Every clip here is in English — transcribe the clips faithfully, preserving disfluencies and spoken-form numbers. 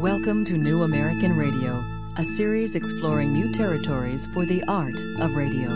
Welcome to New American Radio, a series exploring new territories for the art of radio.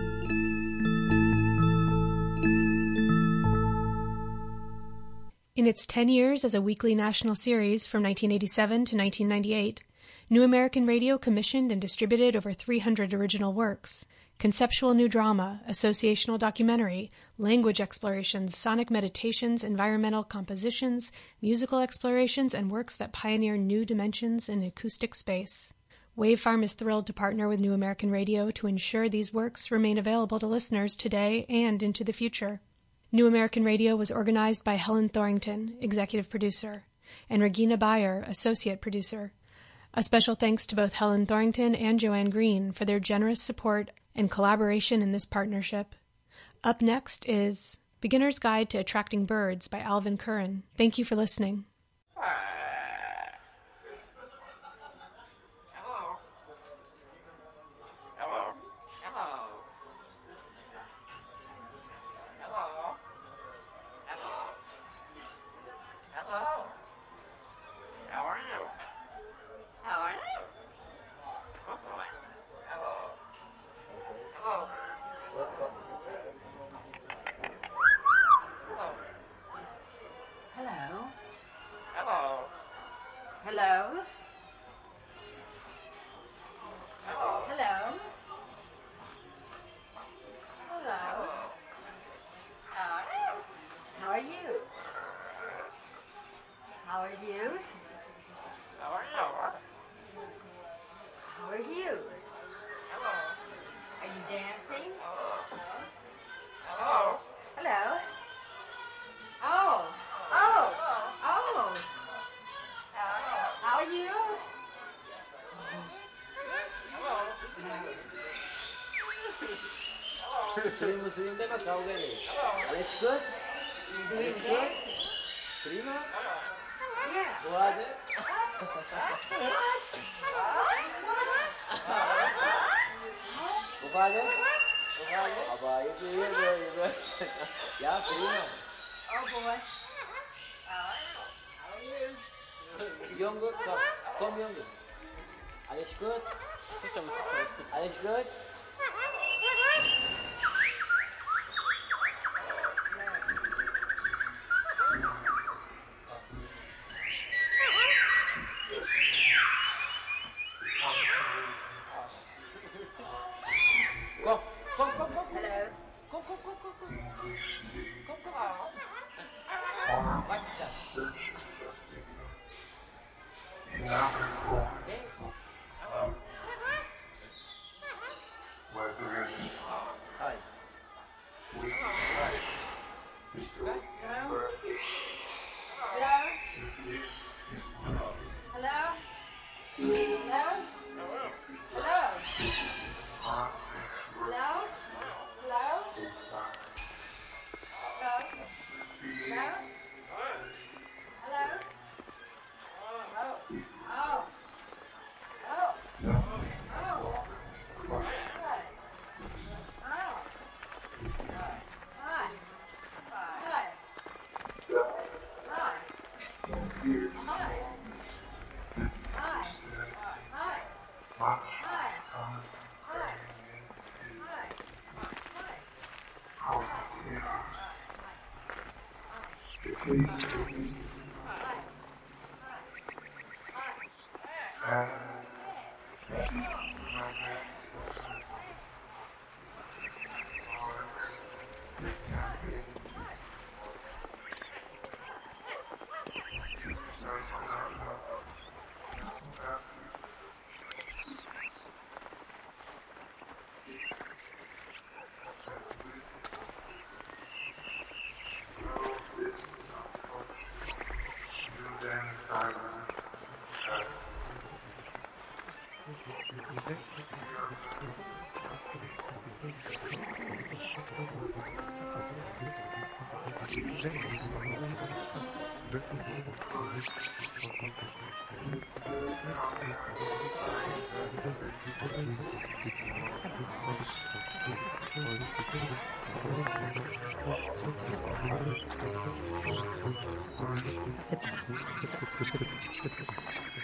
In its ten years as a weekly national series from nineteen eighty-seven to nineteen ninety-eight, New American Radio commissioned and distributed over three hundred original works. Conceptual new drama, associational documentary, language explorations, sonic meditations, environmental compositions, musical explorations, and works that pioneer new dimensions in acoustic space. Wave Farm is thrilled to partner with New American Radio to ensure these works remain available to listeners today and into the future. New American Radio was organized by Helen Thorington, executive producer, and Regina Bayer, associate producer. A special thanks to both Helen Thorington and Joanne Green for their generous support and collaboration in this partnership. Up next is Beginner's Guide to Attracting Birds by Alvin Curran. Thank you for listening. Muslim, Muslim, they must go get it. Alles gut? Alles gut? Prima? Yeah. Wo war das? Wo war das? Wo war das? Aber ich bin hier, hier, ja, prima. Oh, boy. Junge, komm, komm, Junge. Alles gut? Alles gut?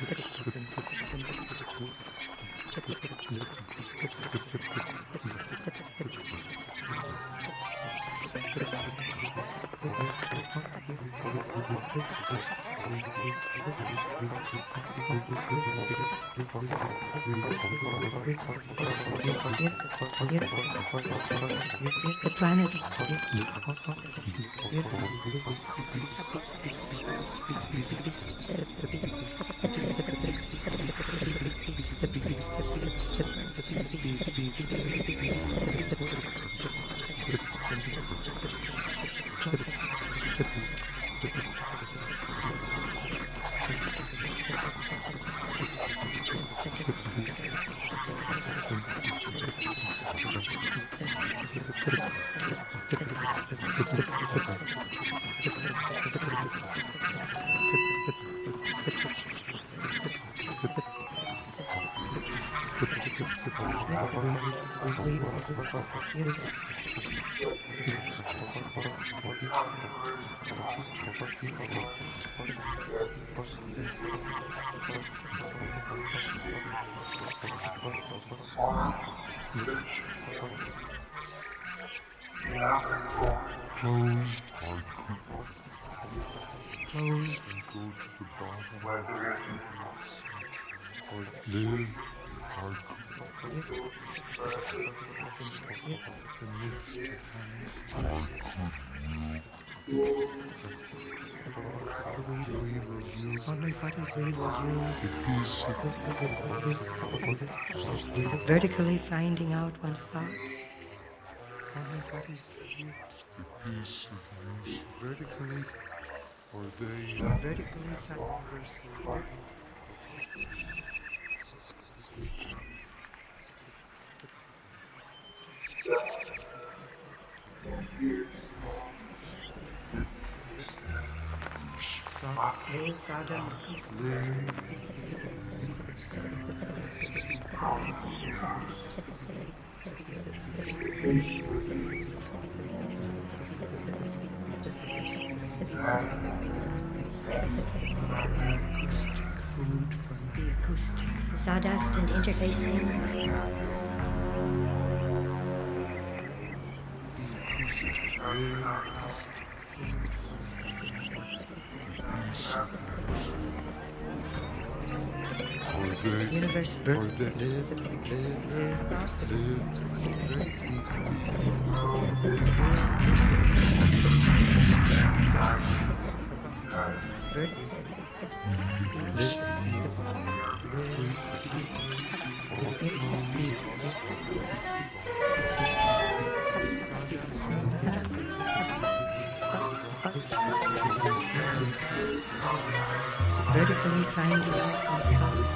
The planet. Closed and go to the bottom or live or the midst of we will you only what is we will you vertically finding out one's thoughts. Only what is the heat, the peace of music, vertically or they vertically universal. Live, Sodom, food from the acoustic food. Sawdust and interfacing. Universe. Or they live, live, live, vertically finding out and stopping.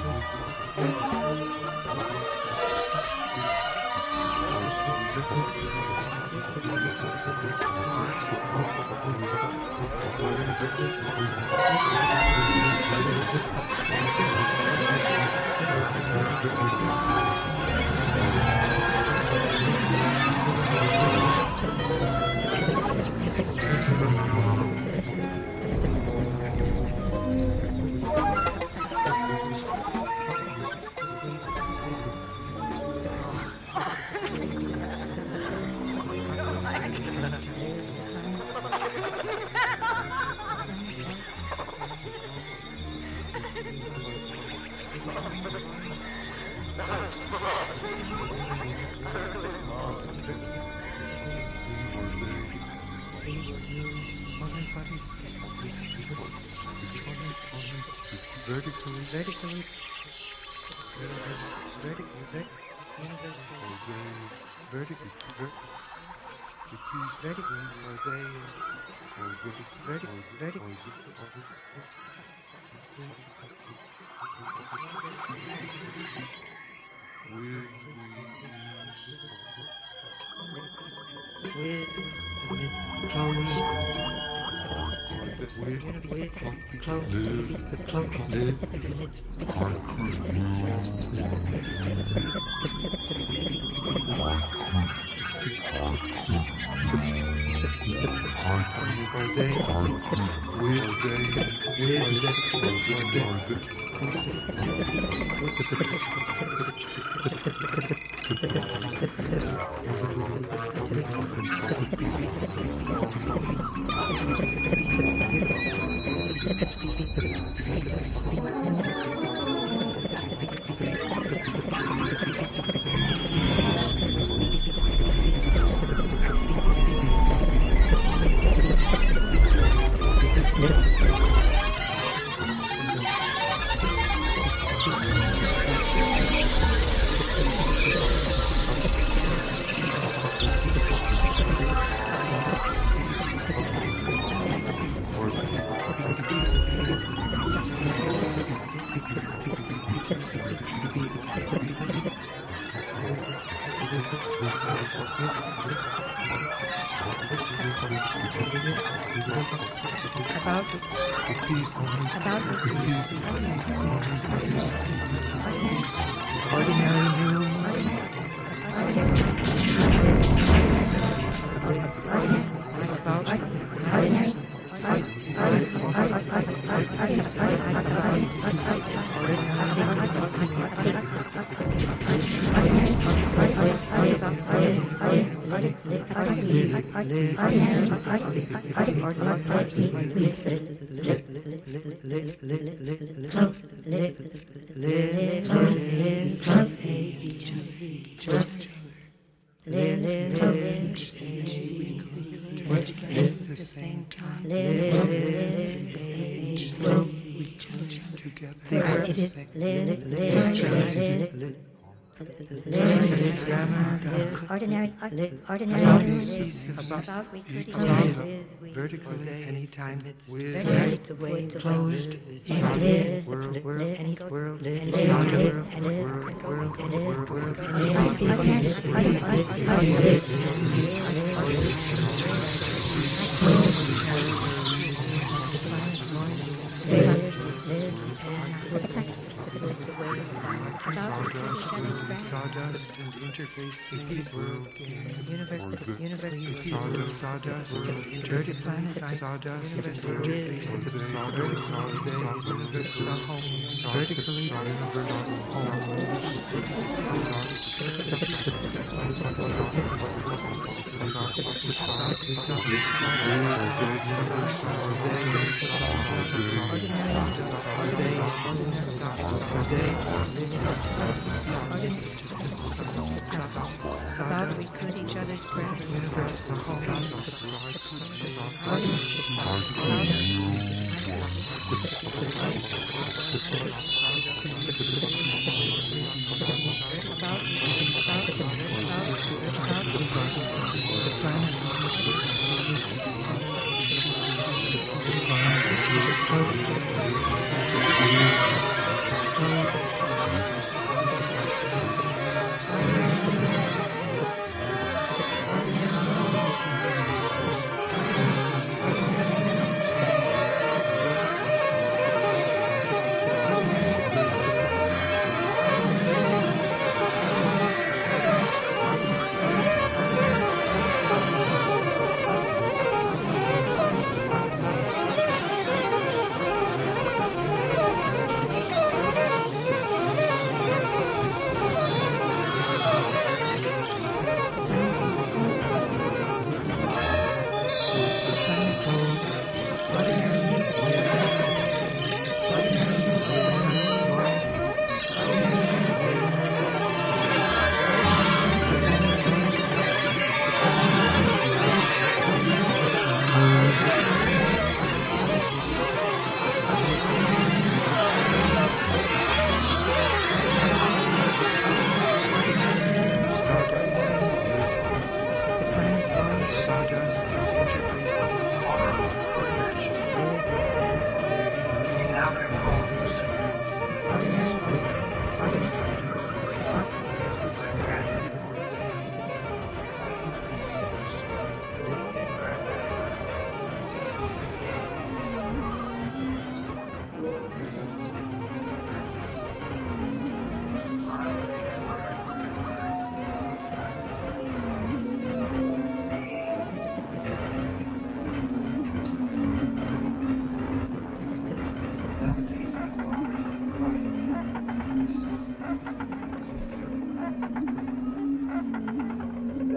vertically, vertically, vertically, universal, or they vertically, the piece vertically, or they, or vertically, vertically, with, with, closed, with, with, closed, with, closed, live, are they, with, with, with, Ordinary, ordinary, about we could vertically anytime with the way closed live, world, world, and world, and world, live, world, world, world, world, sawdust and interface the world, universe, universe, sawdust, sawdust, dirty planet, sawdust, interface the sawdust, sawdust, vertically, about we could each other's breath, universe, the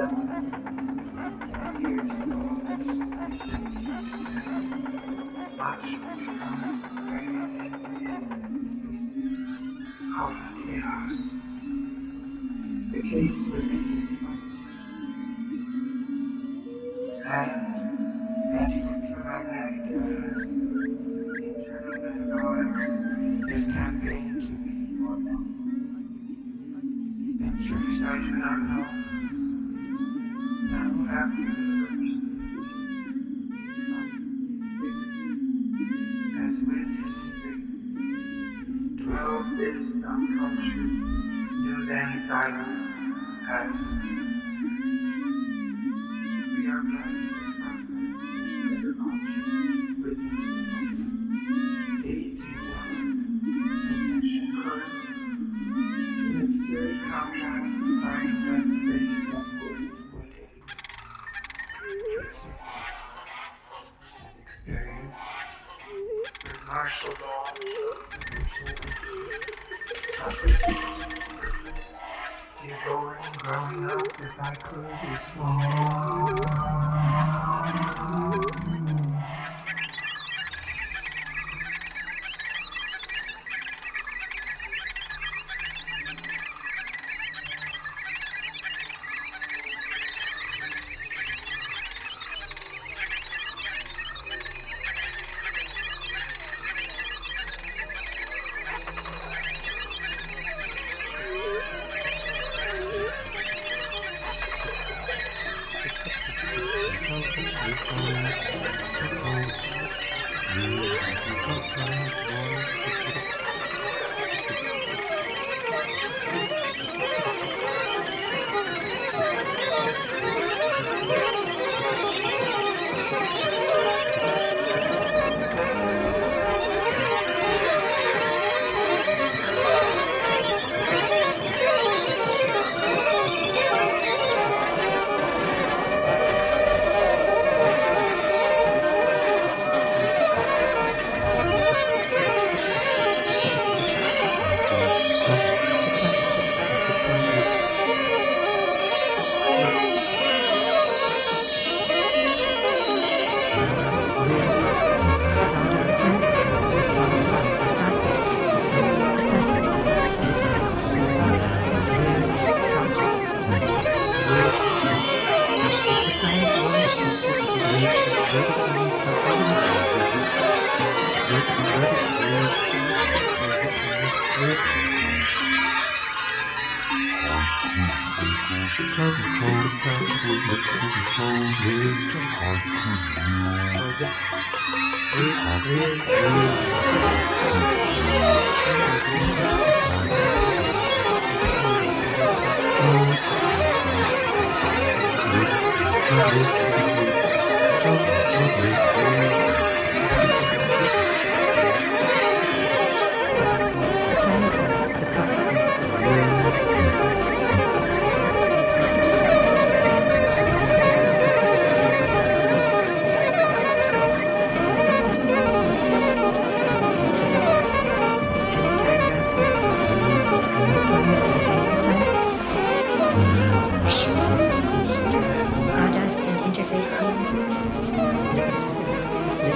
Sawdust and interface theme.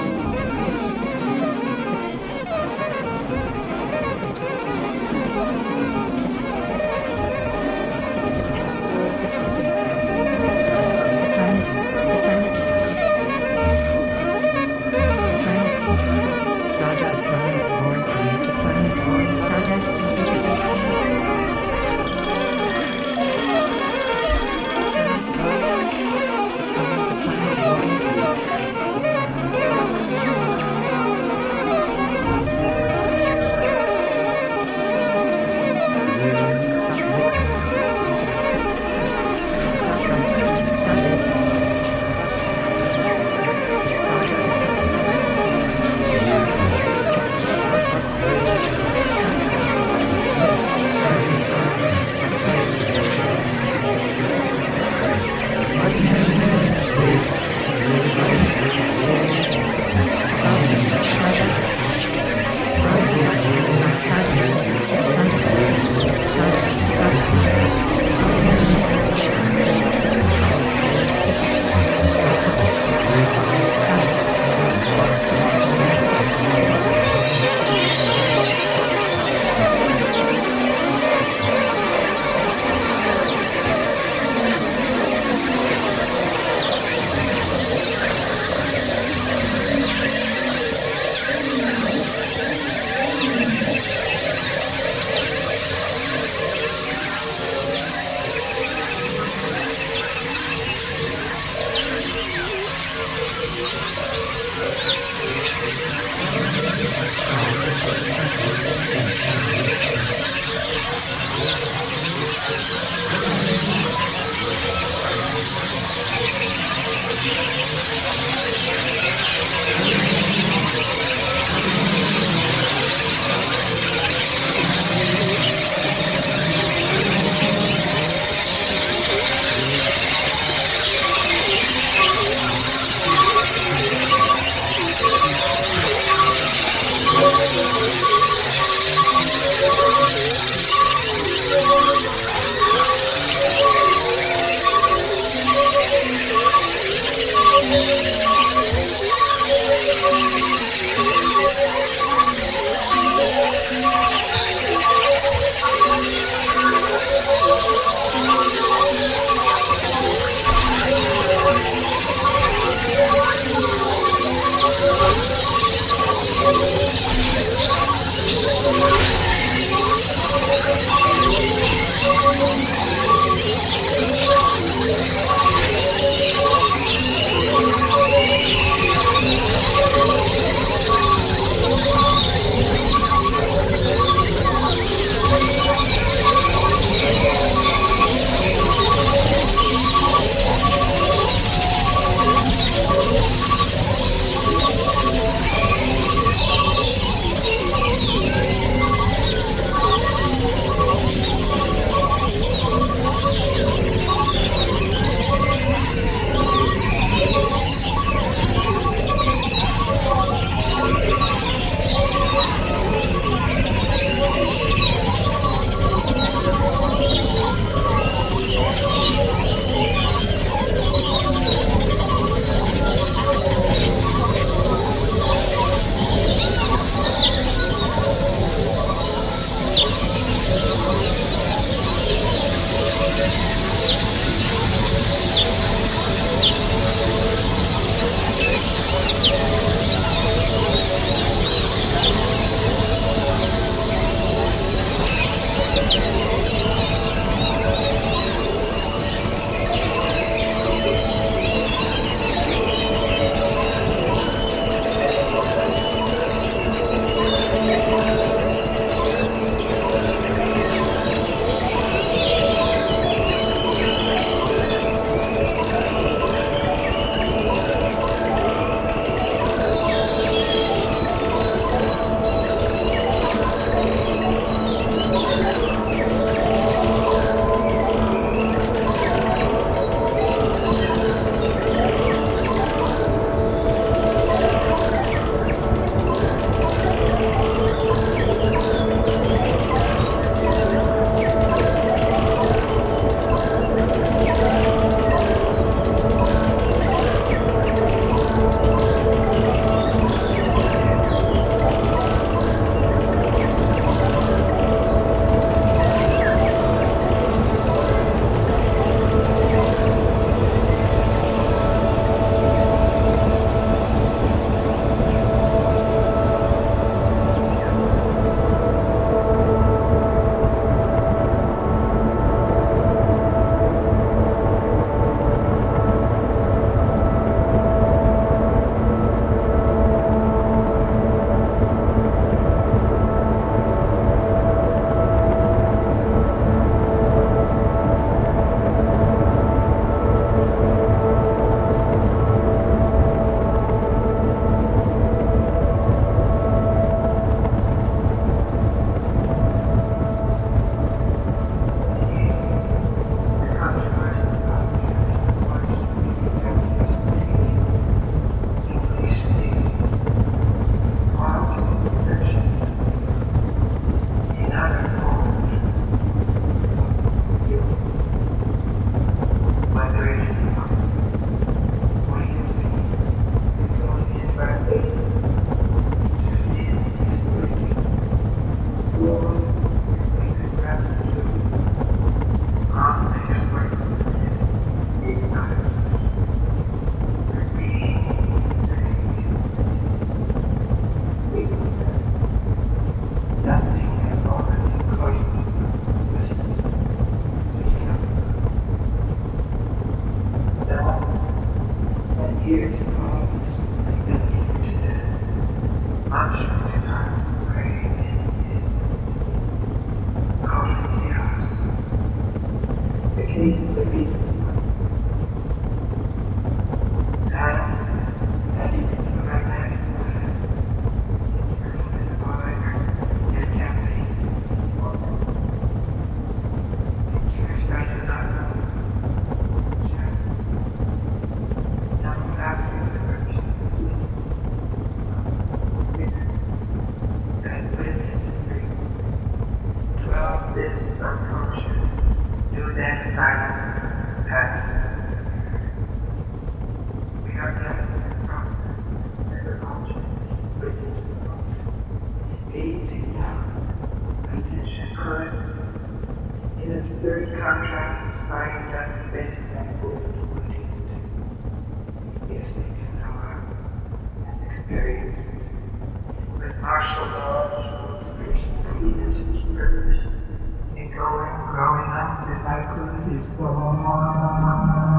experience with martial laws, which completed his purpose in going, growing up if I could is gone.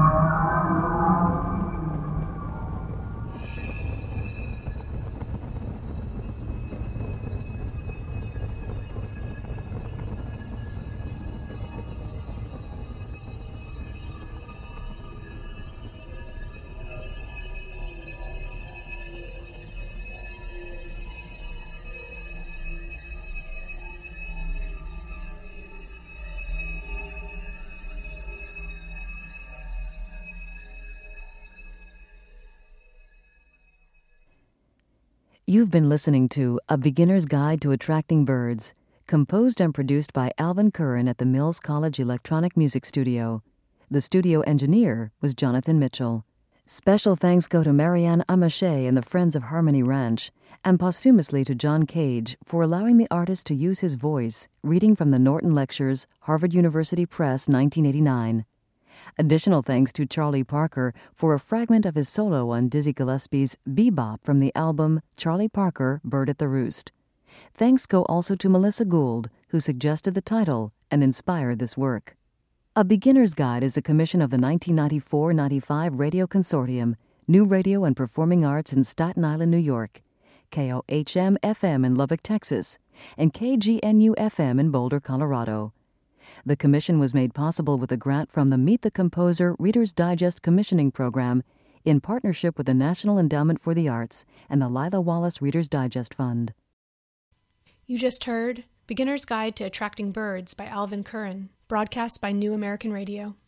You've been listening to A Beginner's Guide to Attracting Birds, composed and produced by Alvin Curran at the Mills College Electronic Music Studio. The studio engineer was Jonathan Mitchell. Special thanks go to Marianne Amache and the Friends of Harmony Ranch, and posthumously to John Cage for allowing the artist to use his voice, reading from the Norton Lectures, Harvard University Press, nineteen eighty-nine. Additional thanks to Charlie Parker for a fragment of his solo on Dizzy Gillespie's Bebop from the album Charlie Parker, Bird at the Roost. Thanks go also to Melissa Gould, who suggested the title and inspired this work. A Beginner's Guide is a commission of the nineteen ninety-four ninety-five Radio Consortium, New Radio and Performing Arts in Staten Island, New York, K O H M F M in Lubbock, Texas, and K G N U F M in Boulder, Colorado. The commission was made possible with a grant from the Meet the Composer Reader's Digest Commissioning Program in partnership with the National Endowment for the Arts and the Lila Wallace Reader's Digest Fund. You just heard Beginner's Guide to Attracting Birds by Alvin Curran, broadcast by New American Radio.